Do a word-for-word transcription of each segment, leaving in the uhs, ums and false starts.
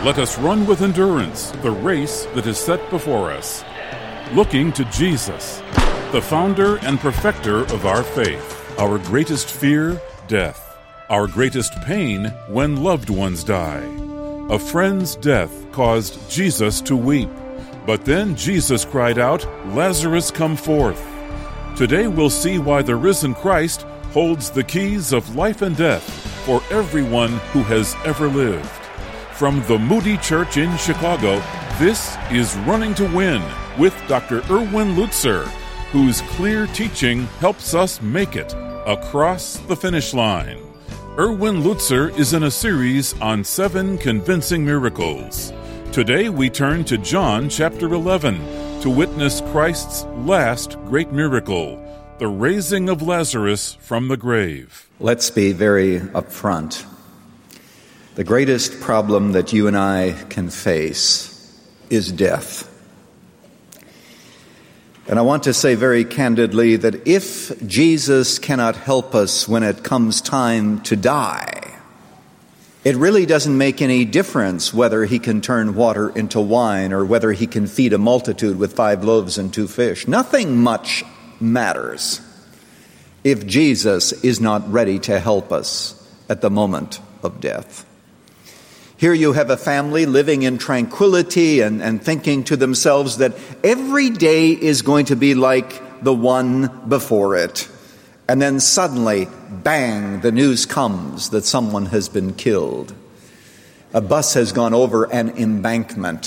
Let us run with endurance the race that is set before us, looking to Jesus, the founder and perfecter of our faith. Our greatest fear, death. Our greatest pain, when loved ones die. A friend's death caused Jesus to weep, but then Jesus cried out, "Lazarus, come forth." Today we'll see why the risen Christ holds the keys of life and death for everyone who has ever lived. From the Moody Church in Chicago, this is Running to Win with Doctor Erwin Lutzer, whose clear teaching helps us make it across the finish line. Erwin Lutzer is in a series on seven convincing miracles. Today we turn to John chapter eleven to witness Christ's last great miracle, the raising of Lazarus from the grave. Let's be very upfront. The greatest problem that you and I can face is death. And I want to say very candidly that if Jesus cannot help us when it comes time to die, it really doesn't make any difference whether he can turn water into wine or whether he can feed a multitude with five loaves and two fish. Nothing much matters if Jesus is not ready to help us at the moment of death. Here you have a family living in tranquility and, and thinking to themselves that every day is going to be like the one before it. And then suddenly, bang, the news comes that someone has been killed. A bus has gone over an embankment.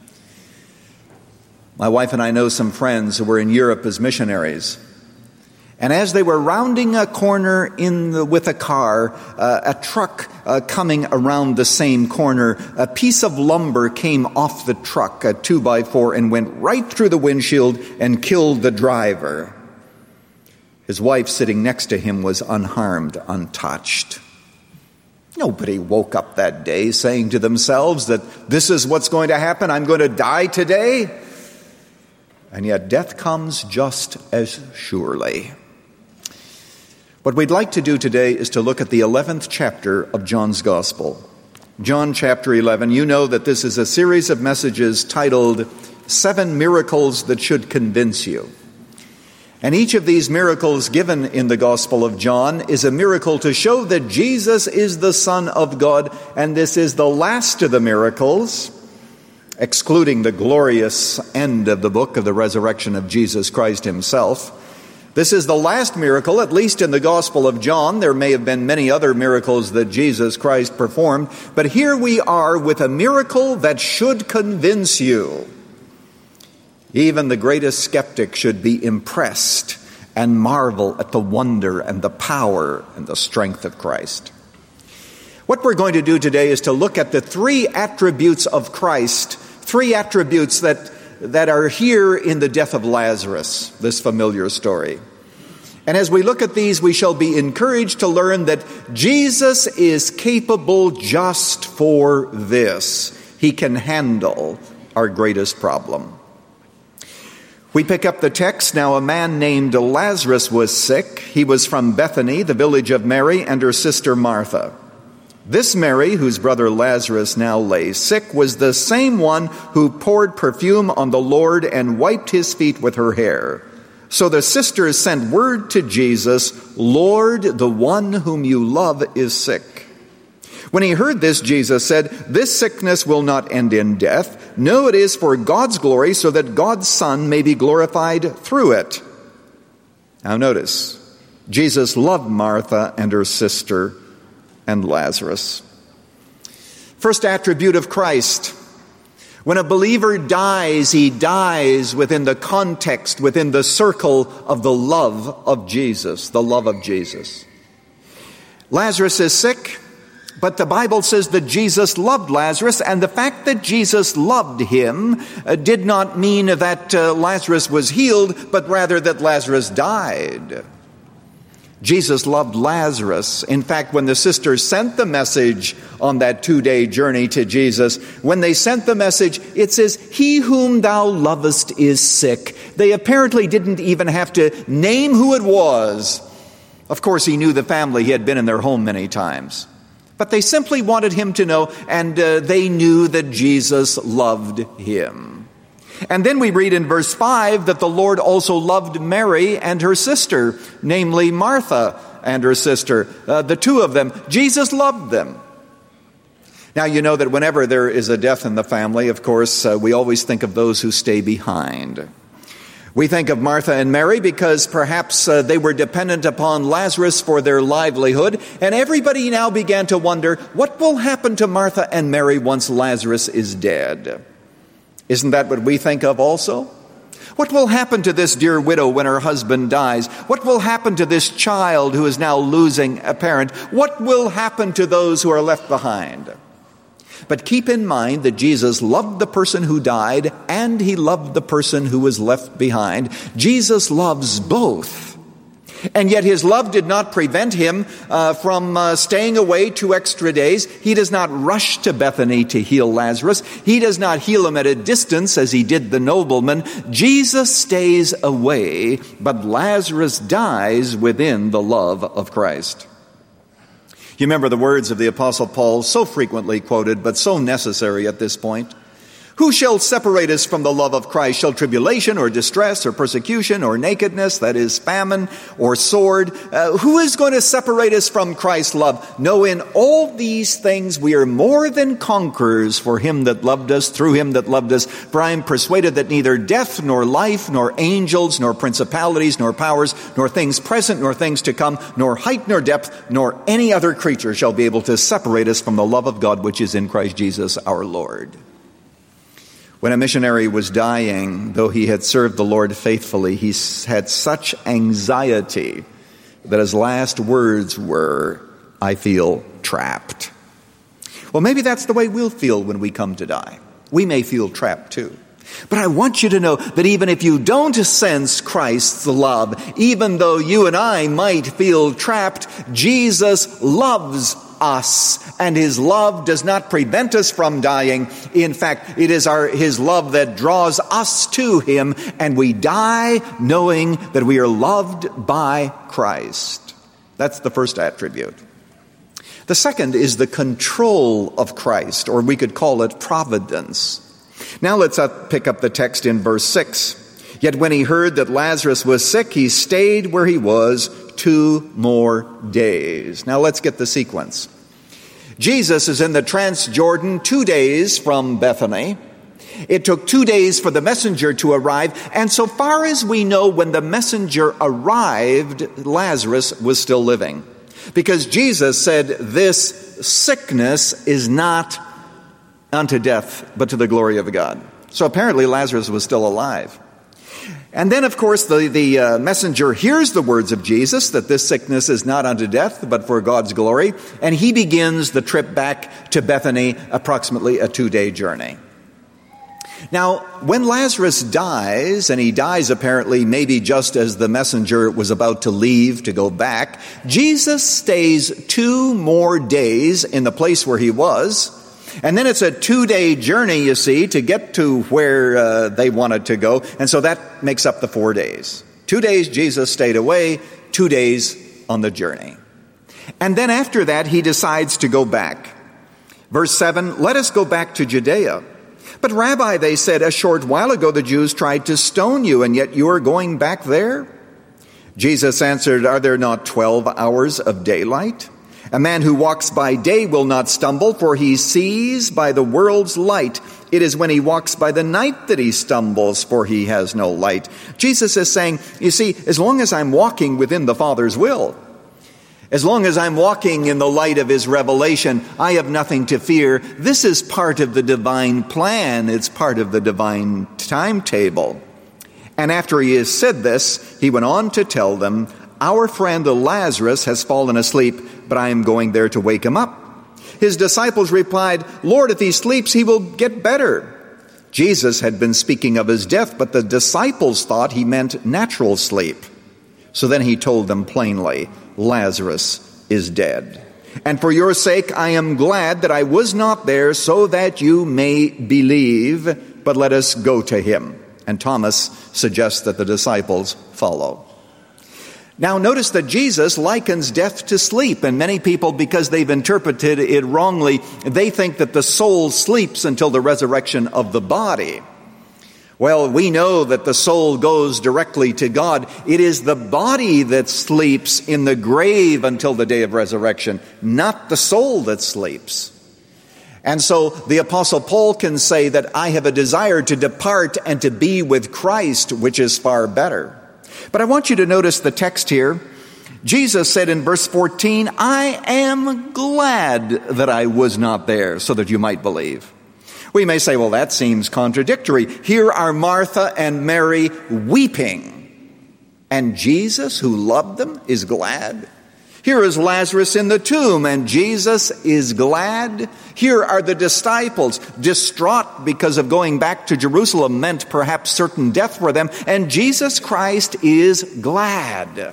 My wife and I know some friends who were in Europe as missionaries. And as they were rounding a corner in the, with a car, uh, a truck uh, coming around the same corner, a piece of lumber came off the truck, a two by four, and went right through the windshield and killed the driver. His wife sitting next to him was unharmed, untouched. Nobody woke up that day saying to themselves that this is what's going to happen, I'm going to die today. And yet death comes just as surely. What we'd like to do today is to look at the eleventh chapter of John's Gospel. John chapter eleven, you know that this is a series of messages titled Seven Miracles That Should Convince You. And each of these miracles given in the Gospel of John is a miracle to show that Jesus is the Son of God, and this is the last of the miracles, excluding the glorious end of the book of the resurrection of Jesus Christ himself. This is the last miracle, at least in the Gospel of John. There may have been many other miracles that Jesus Christ performed, but here we are with a miracle that should convince you. Even the greatest skeptic should be impressed and marvel at the wonder and the power and the strength of Christ. What we're going to do today is to look at the three attributes of Christ, three attributes that, that are here in the death of Lazarus, this familiar story. And as we look at these, we shall be encouraged to learn that Jesus is capable just for this. He can handle our greatest problem. We pick up the text. Now a man named Lazarus was sick. He was from Bethany, the village of Mary and her sister Martha. This Mary, whose brother Lazarus now lay sick, was the same one who poured perfume on the Lord and wiped his feet with her hair. So the sisters sent word to Jesus, "Lord, the one whom you love is sick." When he heard this, Jesus said, "This sickness will not end in death. No, it is for God's glory, so that God's Son may be glorified through it." Now notice, Jesus loved Martha and her sister and Lazarus. First attribute of Christ. When a believer dies, he dies within the context, within the circle of the love of Jesus, the love of Jesus. Lazarus is sick, but the Bible says that Jesus loved Lazarus, and the fact that Jesus loved him uh, did not mean that uh, Lazarus was healed, but rather that Lazarus died. Jesus loved Lazarus. In fact, when the sisters sent the message on that two-day journey to Jesus, when they sent the message, it says, "He whom thou lovest is sick." They apparently didn't even have to name who it was. Of course, he knew the family. He had been in their home many times. But they simply wanted him to know, and uh, they knew that Jesus loved him. And then we read in verse five that the Lord also loved Mary and her sister, namely Martha and her sister, uh, the two of them. Jesus loved them. Now, you know that whenever there is a death in the family, of course, uh, we always think of those who stay behind. We think of Martha and Mary because perhaps uh, they were dependent upon Lazarus for their livelihood, and everybody now began to wonder, what will happen to Martha and Mary once Lazarus is dead? Isn't that what we think of also? What will happen to this dear widow when her husband dies? What will happen to this child who is now losing a parent? What will happen to those who are left behind? But keep in mind that Jesus loved the person who died and he loved the person who was left behind. Jesus loves both. And yet his love did not prevent him uh, from uh, staying away two extra days. He does not rush to Bethany to heal Lazarus. He does not heal him at a distance as he did the nobleman. Jesus stays away, but Lazarus dies within the love of Christ. You remember the words of the Apostle Paul, so frequently quoted, but so necessary at this point. Who shall separate us from the love of Christ? Shall tribulation or distress or persecution or nakedness, that is famine or sword? Uh, who is going to separate us from Christ's love? No, in all these things we are more than conquerors for him that loved us, through him that loved us. For I am persuaded that neither death nor life, nor angels, nor principalities, nor powers, nor things present, nor things to come, nor height nor depth, nor any other creature shall be able to separate us from the love of God which is in Christ Jesus our Lord. When a missionary was dying, though he had served the Lord faithfully, he had such anxiety that his last words were, I feel trapped. Well, maybe that's the way we'll feel when we come to die. We may feel trapped too. But I want you to know that even if you don't sense Christ's love, even though you and I might feel trapped, Jesus loves us, and his love does not prevent us from dying. In fact, it is our his love that draws us to him, and we die knowing that we are loved by Christ. That's the first attribute. The second is the control of Christ, or we could call it providence. Now let's pick up the text in verse six. Yet when he heard that Lazarus was sick, he stayed where he was two more days. Now let's get the sequence. Jesus is in the Transjordan two days from Bethany. It took two days for the messenger to arrive, and so far as we know, when the messenger arrived, Lazarus was still living. Because Jesus said, this sickness is not unto death, but to the glory of God. So apparently Lazarus was still alive. And then, of course, the, the uh, messenger hears the words of Jesus that this sickness is not unto death, but for God's glory. And he begins the trip back to Bethany, approximately a two-day journey. Now, when Lazarus dies, and he dies apparently maybe just as the messenger was about to leave to go back, Jesus stays two more days in the place where he was. And then it's a two-day journey, you see, to get to where uh, they wanted to go. And so that makes up the four days. Two days Jesus stayed away, two days on the journey. And then after that, he decides to go back. Verse seven, let us go back to Judea. But Rabbi, they said, a short while ago the Jews tried to stone you, and yet you are going back there? Jesus answered, are there not twelve hours of daylight? A man who walks by day will not stumble, for he sees by the world's light. It is when he walks by the night that he stumbles, for he has no light. Jesus is saying, you see, as long as I'm walking within the Father's will, as long as I'm walking in the light of his revelation, I have nothing to fear. This is part of the divine plan. It's part of the divine timetable. And after he has said this, he went on to tell them, our friend Lazarus has fallen asleep, but I am going there to wake him up. His disciples replied, Lord, if he sleeps, he will get better. Jesus had been speaking of his death, but the disciples thought he meant natural sleep. So then he told them plainly, Lazarus is dead. And for your sake, I am glad that I was not there, so that you may believe, but let us go to him. And Thomas suggests that the disciples follow. Now notice that Jesus likens death to sleep, and many people, because they've interpreted it wrongly, they think that the soul sleeps until the resurrection of the body. Well, we know that the soul goes directly to God. It is the body that sleeps in the grave until the day of resurrection, not the soul that sleeps. And so the Apostle Paul can say that I have a desire to depart and to be with Christ, which is far better. But I want you to notice the text here. Jesus said in verse fourteen, I am glad that I was not there, so that you might believe. We may say, well, that seems contradictory. Here are Martha and Mary weeping, and Jesus, who loved them, is glad. Here is Lazarus in the tomb, and Jesus is glad. Here are the disciples, distraught because of going back to Jerusalem meant perhaps certain death for them, and Jesus Christ is glad.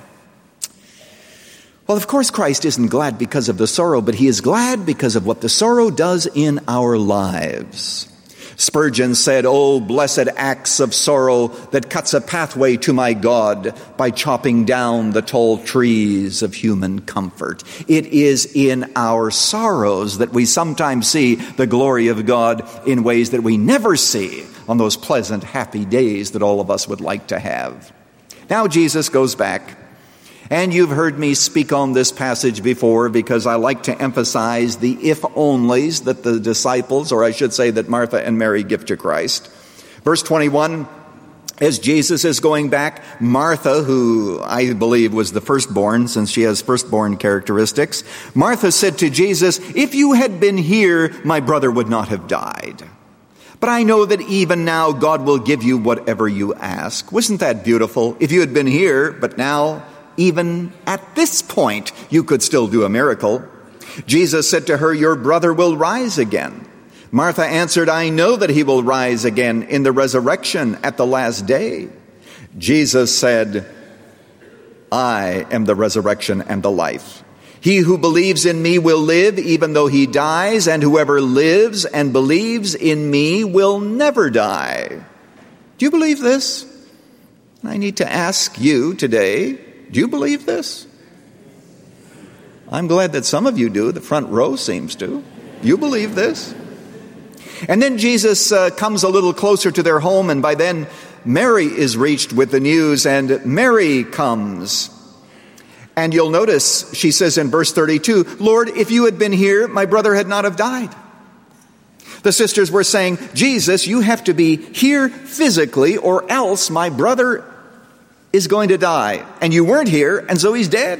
Well, of course, Christ isn't glad because of the sorrow, but he is glad because of what the sorrow does in our lives. Spurgeon said, "Oh, blessed acts of sorrow that cuts a pathway to my God by chopping down the tall trees of human comfort." It is in our sorrows that we sometimes see the glory of God in ways that we never see on those pleasant, happy days that all of us would like to have. Now Jesus goes back. And you've heard me speak on this passage before because I like to emphasize the if-onlys that the disciples, or I should say that Martha and Mary, give to Christ. Verse twenty-one, as Jesus is going back, Martha, who I believe was the firstborn, since she has firstborn characteristics, Martha said to Jesus, "If you had been here, my brother would not have died. But I know that even now God will give you whatever you ask." Wasn't that beautiful? If you had been here, but now, even at this point, you could still do a miracle. Jesus said to her, "Your brother will rise again." Martha answered, "I know that he will rise again in the resurrection at the last day." Jesus said, "I am the resurrection and the life. He who believes in me will live even though he dies, and whoever lives and believes in me will never die." Do you believe this? I need to ask you today, do you believe this? I'm glad that some of you do. The front row seems to. You believe this? And then Jesus uh, comes a little closer to their home, and by then Mary is reached with the news, and Mary comes. And you'll notice she says in verse thirty-two, "Lord, if you had been here, my brother had not have died." The sisters were saying, "Jesus, you have to be here physically, or else my brother is going to die. And you weren't here, and so he's dead."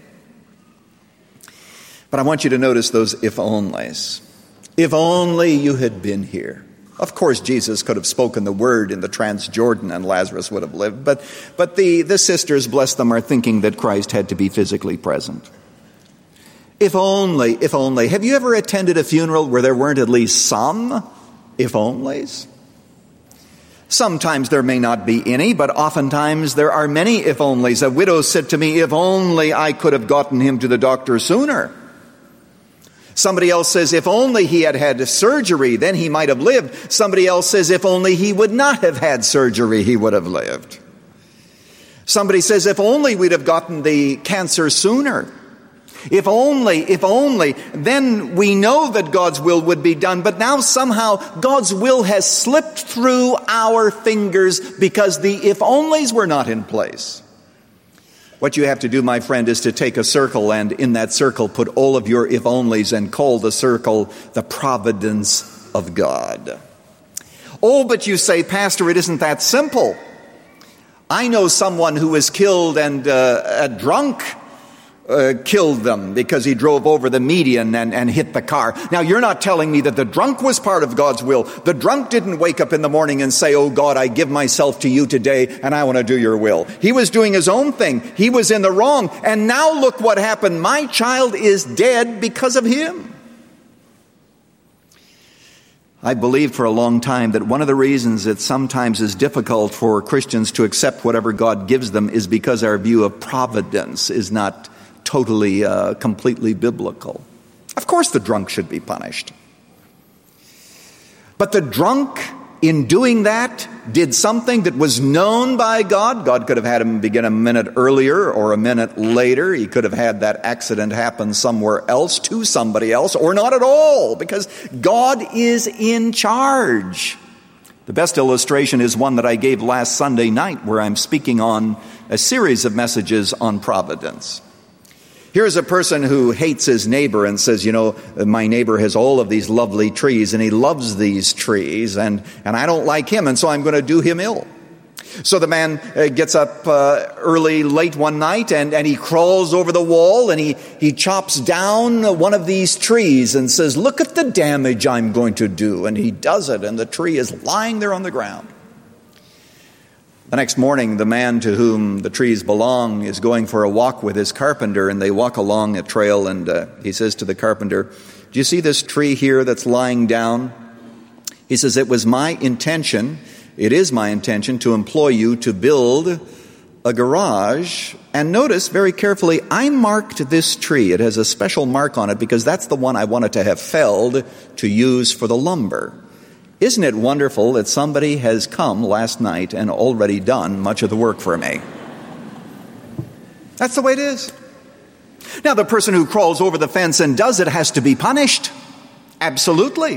But I want you to notice those if-onlys. If only you had been here. Of course, Jesus could have spoken the word in the Transjordan and Lazarus would have lived. But, but the, the sisters, bless them, are thinking that Christ had to be physically present. If only, if only. Have you ever attended a funeral where there weren't at least some if-onlys? Sometimes there may not be any, but oftentimes there are many if-onlys. A widow said to me, "If only I could have gotten him to the doctor sooner." Somebody else says, "If only he had had surgery, then he might have lived." Somebody else says, "If only he would not have had surgery, he would have lived." Somebody says, "If only we'd have gotten the cancer sooner. If only, if only, then we know that God's will would be done." But now somehow God's will has slipped through our fingers because the if-onlys were not in place. What you have to do, my friend, is to take a circle, and in that circle put all of your if-onlys and call the circle the providence of God. Oh, but you say, "Pastor, it isn't that simple. I know someone who was killed and uh, a drunk Uh, killed them because he drove over the median and, and hit the car." Now, you're not telling me that the drunk was part of God's will. The drunk didn't wake up in the morning and say, "Oh God, I give myself to you today and I want to do your will." He was doing his own thing. He was in the wrong. And now look what happened. My child is dead because of him. I believed for a long time that one of the reasons it sometimes is difficult for Christians to accept whatever God gives them is because our view of providence is not totally, uh, completely biblical. Of course the drunk should be punished. But the drunk in doing that, did something that was known by God. God could have had him begin a minute earlier or a minute later. He could have had that accident happen somewhere else to somebody else, or not at all, because God is in charge. The best illustration is one that I gave last Sunday night, where I'm speaking on a series of messages on providence. Here's a person who hates his neighbor and says, you know, my neighbor has all of these lovely trees and he loves these trees and, and I don't like him, and so I'm going to do him ill. So the man uh, gets up uh, early, late one night, and, and he crawls over the wall and he, he chops down one of these trees and says, look at the damage I'm going to do. And he does it, and the tree is lying there on the ground. The next morning, the man to whom the trees belong is going for a walk with his carpenter, and they walk along a trail, and uh, he says to the carpenter, do you see this tree here that's lying down? He says, it was my intention, it is my intention to employ you to build a garage. And notice very carefully, I marked this tree. It has a special mark on it because that's the one I wanted to have felled to use for the lumber. Isn't it wonderful that somebody has come last night and already done much of the work for me? That's the way it is. Now, the person who crawls over the fence and does it has to be punished. Absolutely.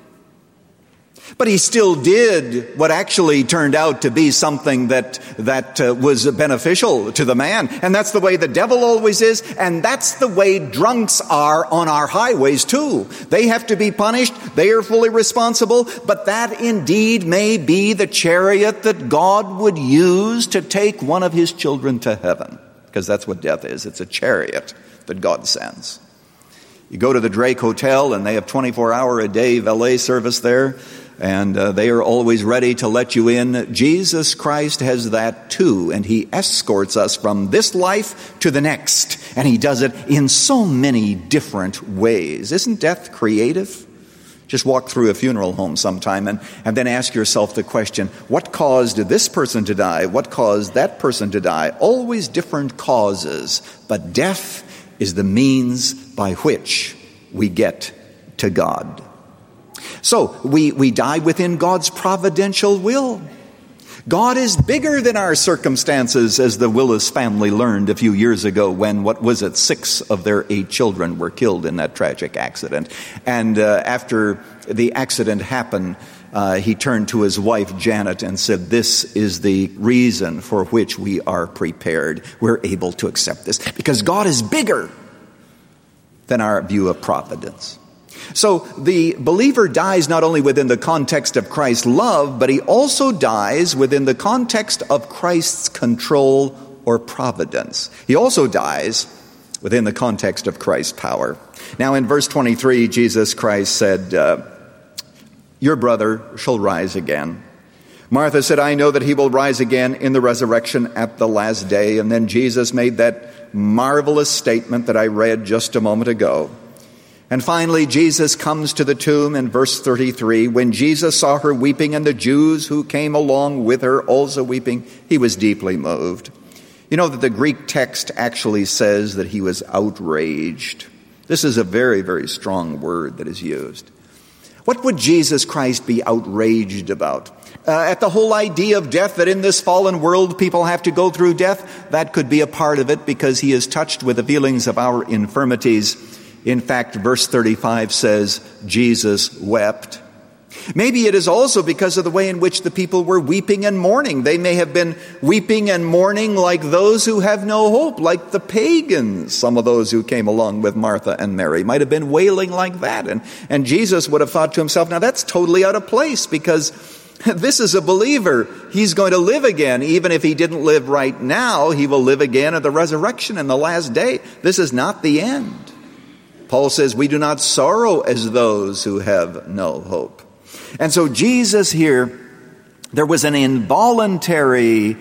But he still did what actually turned out to be something that that uh, was beneficial to the man. And that's the way the devil always is. And that's the way drunks are on our highways too. They have to be punished. They are fully responsible. But that indeed may be the chariot that God would use to take one of his children to heaven. Because that's what death is. It's a chariot that God sends. You go to the Drake Hotel and they have twenty-four hour a day valet service there. And uh, they are always ready to let you in. Jesus Christ has that too, and he escorts us from this life to the next. And he does it in so many different ways. Isn't death creative? Just walk through a funeral home sometime and, and then ask yourself the question, what caused this person to die? What caused that person to die? Always different causes, but death is the means by which we get to God. So we, we die within God's providential will. God is bigger than our circumstances, as the Willis family learned a few years ago when, what was it, six of their eight children were killed in that tragic accident. And uh, after the accident happened, uh, he turned to his wife, Janet, and said, this is the reason for which we are prepared. We're able to accept this because God is bigger than our view of providence. So the believer dies not only within the context of Christ's love, but he also dies within the context of Christ's control or providence. He also dies within the context of Christ's power. Now in verse twenty-three, Jesus Christ said, uh, your brother shall rise again. Martha said, I know that he will rise again in the resurrection at the last day. And then Jesus made that marvelous statement that I read just a moment ago. And finally, Jesus comes to the tomb in verse thirty-three. When Jesus saw her weeping and the Jews who came along with her also weeping, he was deeply moved. You know that the Greek text actually says that he was outraged. This is a very, very strong word that is used. What would Jesus Christ be outraged about? Uh, at the whole idea of death, that in this fallen world people have to go through death? That could be a part of it because he is touched with the feelings of our infirmities. In fact, verse thirty-five says, Jesus wept. Maybe it is also because of the way in which the people were weeping and mourning. They may have been weeping and mourning like those who have no hope, like the pagans. Some of those who came along with Martha and Mary might have been wailing like that. And, and Jesus would have thought to himself, now that's totally out of place because this is a believer. He's going to live again. Even if he didn't live right now, he will live again at the resurrection in the last day. This is not the end. Paul says, we do not sorrow as those who have no hope. And so Jesus here, there was an involuntary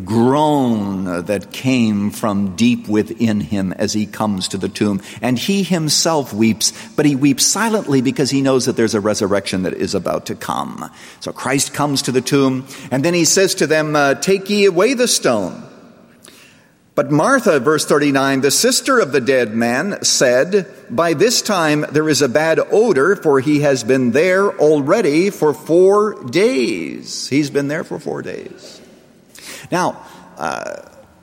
groan that came from deep within him as he comes to the tomb. And he himself weeps, but he weeps silently because he knows that there's a resurrection that is about to come. So Christ comes to the tomb, and then he says to them, uh, take ye away the stone. But Martha, verse thirty-nine, the sister of the dead man, said, "By this time there is a bad odor, for he has been there already for four days." He's been there for four days. Now, uh,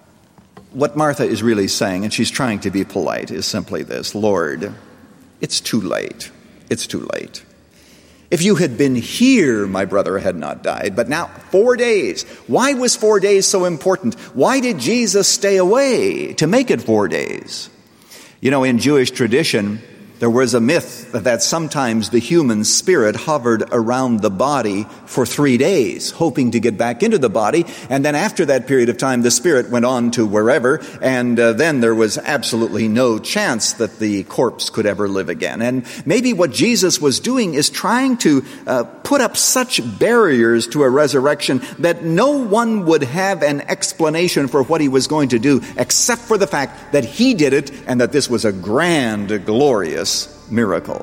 what Martha is really saying, and she's trying to be polite, is simply this: "Lord, it's too late. It's too late. If you had been here, my brother had not died. But now, four days. Why was four days so important? Why did Jesus stay away to make it four days?" You know, in Jewish tradition, there was a myth that sometimes the human spirit hovered around the body for three days, hoping to get back into the body. And then after that period of time, the spirit went on to wherever. And uh, then there was absolutely no chance that the corpse could ever live again. And maybe what Jesus was doing is trying to uh, put up such barriers to a resurrection that no one would have an explanation for what he was going to do, except for the fact that he did it and that this was a grand, glorious miracle.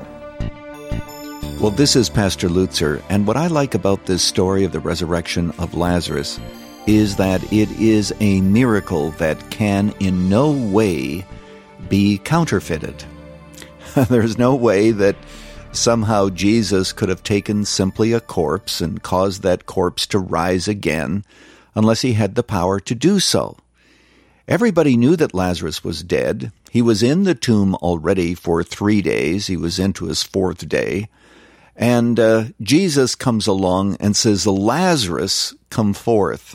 Well, this is Pastor Lutzer, and what I like about this story of the resurrection of Lazarus is that it is a miracle that can in no way be counterfeited. There's no way that somehow Jesus could have taken simply a corpse and caused that corpse to rise again unless he had the power to do so. Everybody knew that Lazarus was dead. He was in the tomb already for three days. He was into his fourth day. And uh, Jesus comes along and says, "Lazarus, come forth."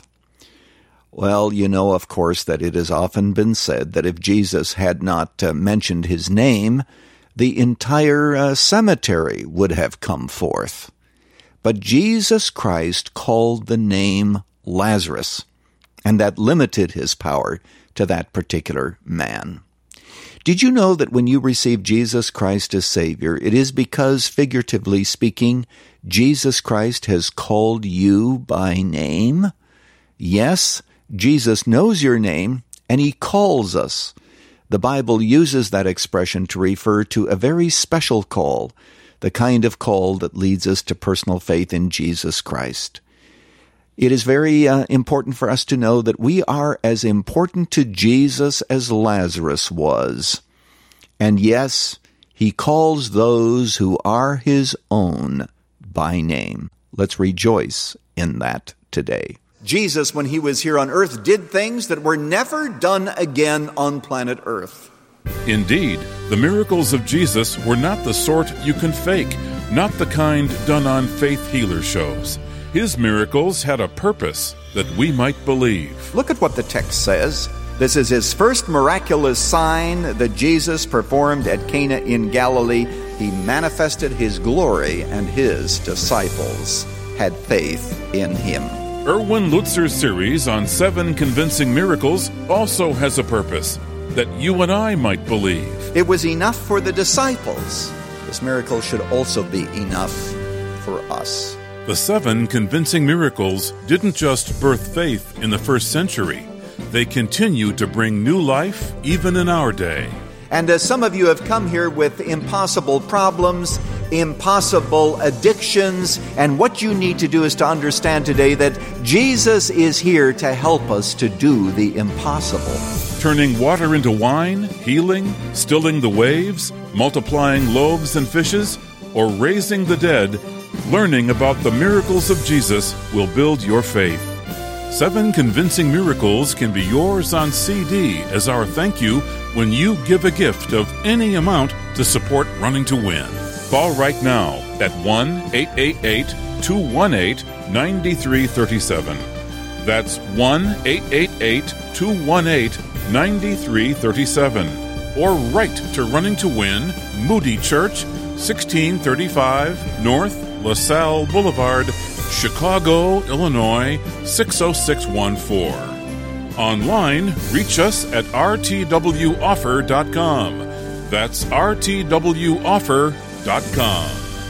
Well, you know, of course, that it has often been said that if Jesus had not uh, mentioned his name, the entire uh, cemetery would have come forth. But Jesus Christ called the name Lazarus, and that limited his power to that particular man. Did you know that when you receive Jesus Christ as Savior, it is because, figuratively speaking, Jesus Christ has called you by name? Yes, Jesus knows your name, and he calls us. The Bible uses that expression to refer to a very special call, the kind of call that leads us to personal faith in Jesus Christ. It is very uh, important for us to know that we are as important to Jesus as Lazarus was. And yes, he calls those who are his own by name. Let's rejoice in that today. Jesus, when he was here on earth, did things that were never done again on planet Earth. Indeed, the miracles of Jesus were not the sort you can fake, not the kind done on faith healer shows. His miracles had a purpose that we might believe. Look at what the text says. This is his first miraculous sign that Jesus performed at Cana in Galilee. He manifested his glory, and his disciples had faith in him. Erwin Lutzer's series on seven convincing miracles also has a purpose that you and I might believe. It was enough for the disciples. This miracle should also be enough for us. The seven convincing miracles didn't just birth faith in the first century. They continue to bring new life even in our day. And as some of you have come here with impossible problems, impossible addictions, and what you need to do is to understand today that Jesus is here to help us to do the impossible. Turning water into wine, healing, stilling the waves, multiplying loaves and fishes, or raising the dead, learning about the miracles of Jesus will build your faith. Seven Convincing Miracles can be yours on C D as our thank you when you give a gift of any amount to support Running to Win. Call right now at one eight eight eight, two one eight, nine three three seven. That's one eight eight eight, two one eight, nine three three seven. Or write to Running to Win, Moody Church, sixteen thirty-five North LaSalle Boulevard, Chicago, Illinois, six oh six one four. Online, reach us at r t w offer dot com. That's r t w offer dot com.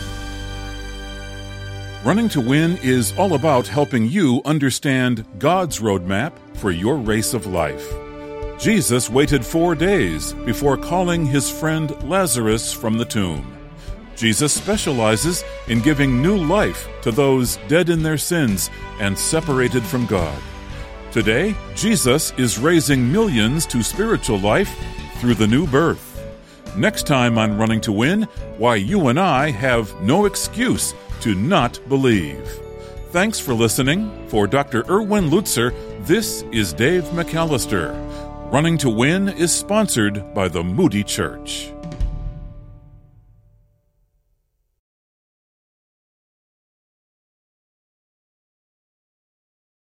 Running to Win is all about helping you understand God's roadmap for your race of life. Jesus waited four days before calling his friend Lazarus from the tomb. Jesus specializes in giving new life to those dead in their sins and separated from God. Today, Jesus is raising millions to spiritual life through the new birth. Next time on Running to Win, why you and I have no excuse to not believe. Thanks for listening. For Doctor Erwin Lutzer, this is Dave McAllister. Running to Win is sponsored by the Moody Church.